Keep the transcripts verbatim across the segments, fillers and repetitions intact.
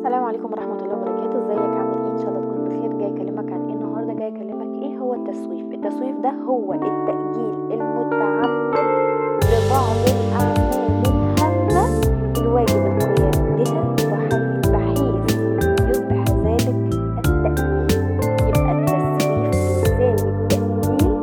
السلام عليكم ورحمة الله وبركاته. ازيك؟ عامل ايه؟ ان شاء الله تكون بخير. جاي اكلمك عن ايه النهارده؟ جاي اكلمك ايه هو التسويف. التسويف ده هو التأجيل المتعمد لبعض الاعمال الهامة الواجب القيام بها بحي- بحيث يصبح ذلك التأجيل. يبقى التسويف يساوي التأجيل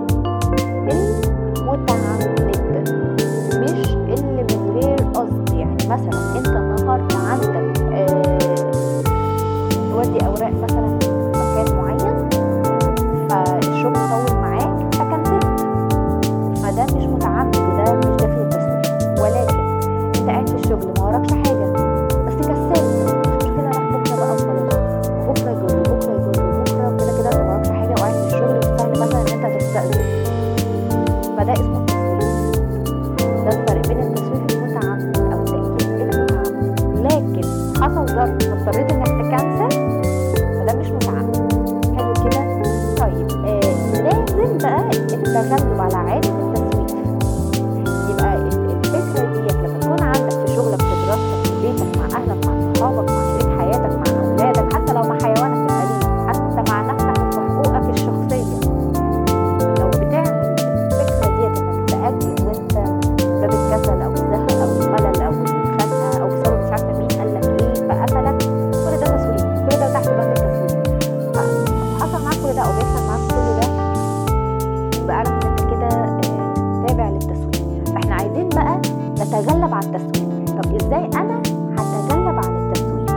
المتعمد مش اللي من غير قصد. يعني مثلا انت النهارده عندك آه تودي اوراق مثلا مكان معين، فالشغل طول معاك فكنسلت، فده مش متعمد وده مش داخل التسويف. ولكن انت قاعد في الشغل ما وراكش حاجه بس كسلت، مش مشكله، راح بكره بقى وخلاص. بكره يجر بكره يجر بكره كده كده انت ما وراكش حاجه وقاعد في الشغل، والسهل مثلا ان انت تستأذن، فده اسمه التسويف. ده الفرق بين التسويف المتعمد او التأجيل المتعمد. لكن حصل ظرف فاضطريت انك تكنسل، فده مش متعمد. حلو كده. طيب آه لازم بقى التغلب على عادة التسويف. يبقى الفكرة ديت لما تكون عندك في شغلك، في دراستك، في بيتك، مع اهلك، مع صحابك، مع شريك حياتك، مع اولادك، حتى لو مع حيوانك الاليف، حتى مع نفسك وفي حقوقك الشخصية، لو بتعمل الفكرة ديت انك تأجل وانت باب الكسل او الزهق او الملل او الخنقة او بسبب مش عارفة مين قالك ايه فقفلك، كل ده تسويف، كل ده تحت بند التسويف. فحصل معاك كل ده او بيحصل معاك كل ده، يبقى اعرف ان انت كده آه، تابع للتسويف. فاحنا عايزين بقى نتغلب على التسويف. طب ازاي انا هتغلب على التسويف؟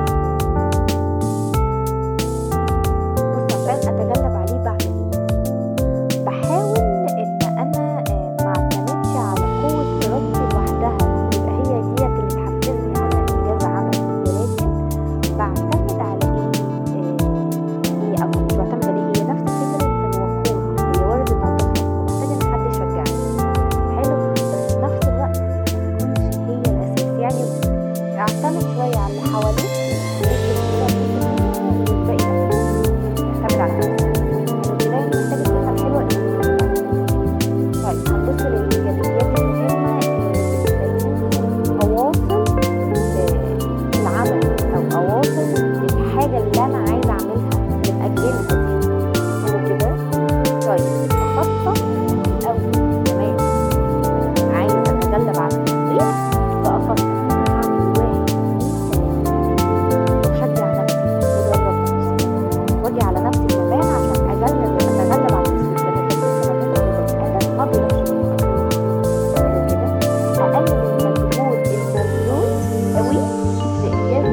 بص، عشان اتغلب عليه بعمل ايه؟ بحاول ان انا آه، ما اعتمدش على قوة ارادتي لوحدها يبقى هي ديت اللي تحفزني على انجاز عملي، ولكن بعتمد على ايه؟ آه، هي او مش بعتمد على ايه، هي نفس فكرة الوقود، هي وارد انها تخلص ومحتاج ان حد يشجعني. حلو، بس في نفس الوقت ما تكونش هي الاساس. يعني اعتمد شوية على اللي حواليك ويجي كده والباقي لا، اعتمد على نفسك. حلو كده، يعني محتاج الكلمة الحلوة اللي تقولها. طيب هنبص للإيجابيات المهمة اللي بتخليني أواصل آه، العمل أو أواصل الحاجة اللي أنا عايزة أعملها اللي مأجلها دي. حلو كده. طيب أخطط الأول كمان، عايزة أتغلب على التسويف فأخطط هعمل واحد اتنين تلاتة، وأشجع نفسي وأدرب نفسي وأجي على نفسي كمان عشان أجلب أتغلب على التسويف، لأن التسويف لما بيدخل البني آدم ما بيروحش منه. حلو كده. أقلل المجهود المبذول قوي لإنجاز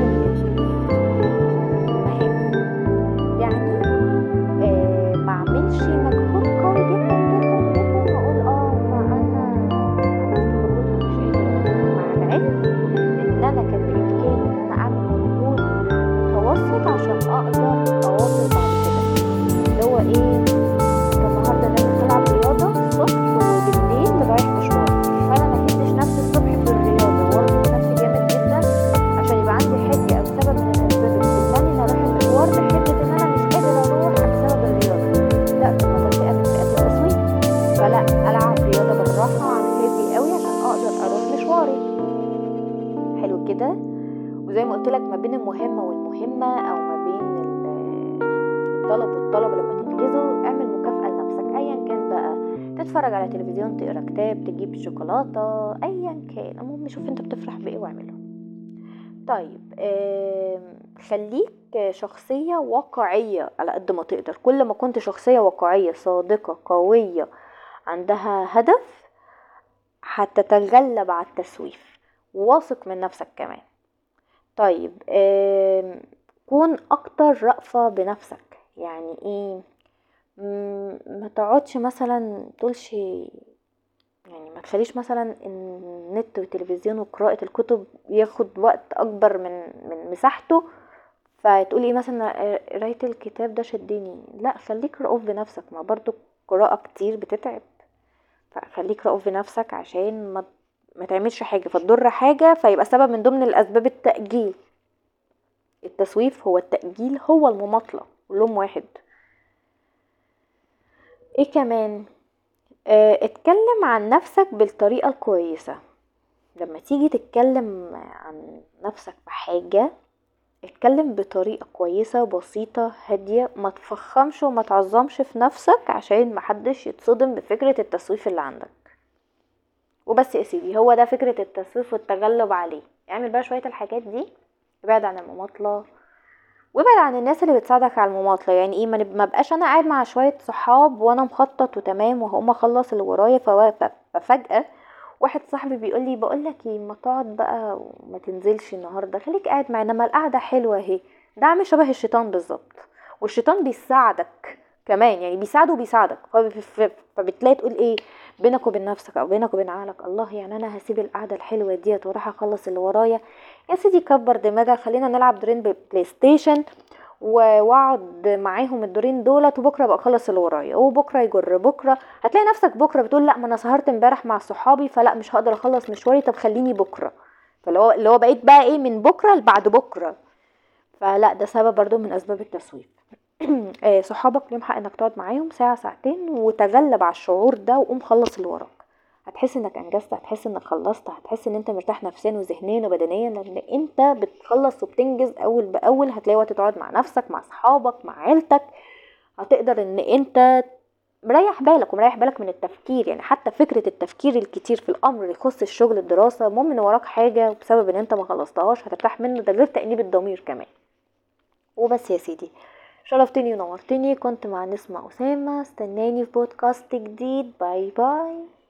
المهام. يعني آه ما اعملش مجهود قوي جدا جدا جدا واقول اه ما انا عملت مجهود فمش قادر، مع العلم ان انا كان بامكاني ان انا اعمل مجهود متوسط عشان اقدر اواصل بعد كده. اللي هو ايه، انت النهارده نازل تلعب رياضه الصبح وبالليل رايح مشوار، فانا ما هدش نفسي الصبح في الرياضه واربط نفسي جامد جدا عشان يبقى عندي حجه او سبب من الاسباب اللي تخليني ان اروح المشوار بحجه ان انا مش قادر اروح بسبب الرياضه. لا، طب ما ده فئه من فئات التسويف. فلا، العب رياضه بالراحه على هادي قوي عشان اقدر اروح مشواري. حلو كده. وزي ما قلت لك، ما بين المهمه والمهمه او ما بين ال- الطلب والطلب لما تنجزه اعمل مكافأة لنفسك ايا كان بقى. تتفرج على تلفزيون، تقرا كتاب، تجيب شوكولاتة، ايا كان. المهم شوف انت بتفرح بايه واعمله. طيب آم، خليك شخصية واقعية على قد ما تقدر. كل ما كنت شخصية واقعية صادقة قوية عندها هدف هتتغلب على التسويف، واثق من نفسك كمان. طيب آم، كون اكتر رأفة بنفسك. يعني ايه؟ مم، ما تقعدش مثلا تقولش، يعني ما تخليش مثلا النت والتلفزيون وقراءة الكتب ياخد وقت اكبر من من مساحته، فتقولي ايه مثلا قراية الكتاب ده شدني. لا، خليك رؤوف بنفسك، ما برضو قراءة كتير بتتعب. فخليك رؤوف بنفسك عشان ما ما تعملش حاجة فتضر حاجة فيبقى سبب من ضمن الاسباب التأجيل. التسويف هو التأجيل، هو المماطلة، كلهم واحد. ايه كمان؟ اه اتكلم عن نفسك بالطريقة الكويسة. لما تيجي تتكلم عن نفسك بحاجة اتكلم بطريقة كويسة بسيطة هادية، ما تفخمش وما تعظمش في نفسك عشان محدش يتصدم بفكرة التسويف اللي عندك. وبس يا سيدي، هو ده فكرة التسويف والتغلب عليه. اعمل بقى شوية الحاجات دي، ابعد عن المماطلة وابعد عن الناس اللي بتساعدك على المماطلة. يعني ايه، ما نب- ما بقاش انا قاعد مع شوية صحاب وانا مخطط وتمام وهقوم اخلص اللي ورايا، فوا- ف- ففجأة واحد صاحبي بيقول لي بقول لك ايه، ما تقعد بقى وما تنزلش النهارده، خليك قاعد معانا، ما القعده حلوه اهي. ده عامل شبه الشيطان بالظبط. والشيطان بيساعدك كمان، يعني بيساعده وبيساعدك. فب- ف- فبتلاقي تقول ايه بينك وبين نفسك او بينك وبين عقلك، الله يعني انا هسيب القعده الحلوه ديت واروح اخلص اللي ورايا؟ يا سيدي كبر دماغك، خلينا نلعب دورين بلاي ستيشن و- واقعد معاهم الدورين دولت، وبكره بقى اخلص اللي ورايا، وبكره يجر بكره. هتلاقي نفسك بكره بتقول لا، ما انا سهرت امبارح مع صحابي فلا مش هقدر اخلص مشواري، طب خليني بكره. فاللي هو اللي هو بقيت بقى ايه من بكره لبعد بكره. فلا، ده سبب برضو من اسباب التسويف. آه، صحابك ليهم حق انك تقعد معاهم ساعه ساعتين وتغلب على الشعور ده وقوم خلص اللي وراك. هتحس انك انجزت، هتحس انك خلصت، هتحس ان انت مرتاح نفسيا وذهنيا وبدنيا، لان انت بتخلص وبتنجز اول باول. هتلاقي وقت تقعد مع نفسك، مع صحابك، مع عيلتك. هتقدر ان انت مريح بالك ومريح بالك من التفكير. يعني حتى فكرة التفكير الكتير في الامر اللي يخص الشغل الدراسة، المهم ان وراك حاجة وبسبب ان انت ما خلصتهاش هترتاح منه، ده غير تأنيب الضمير كمان. وبس يا سيدي، شرفتني ونورتني. كنت مع نسمة أسامة، استناني في بودكاست جديد. باي باي.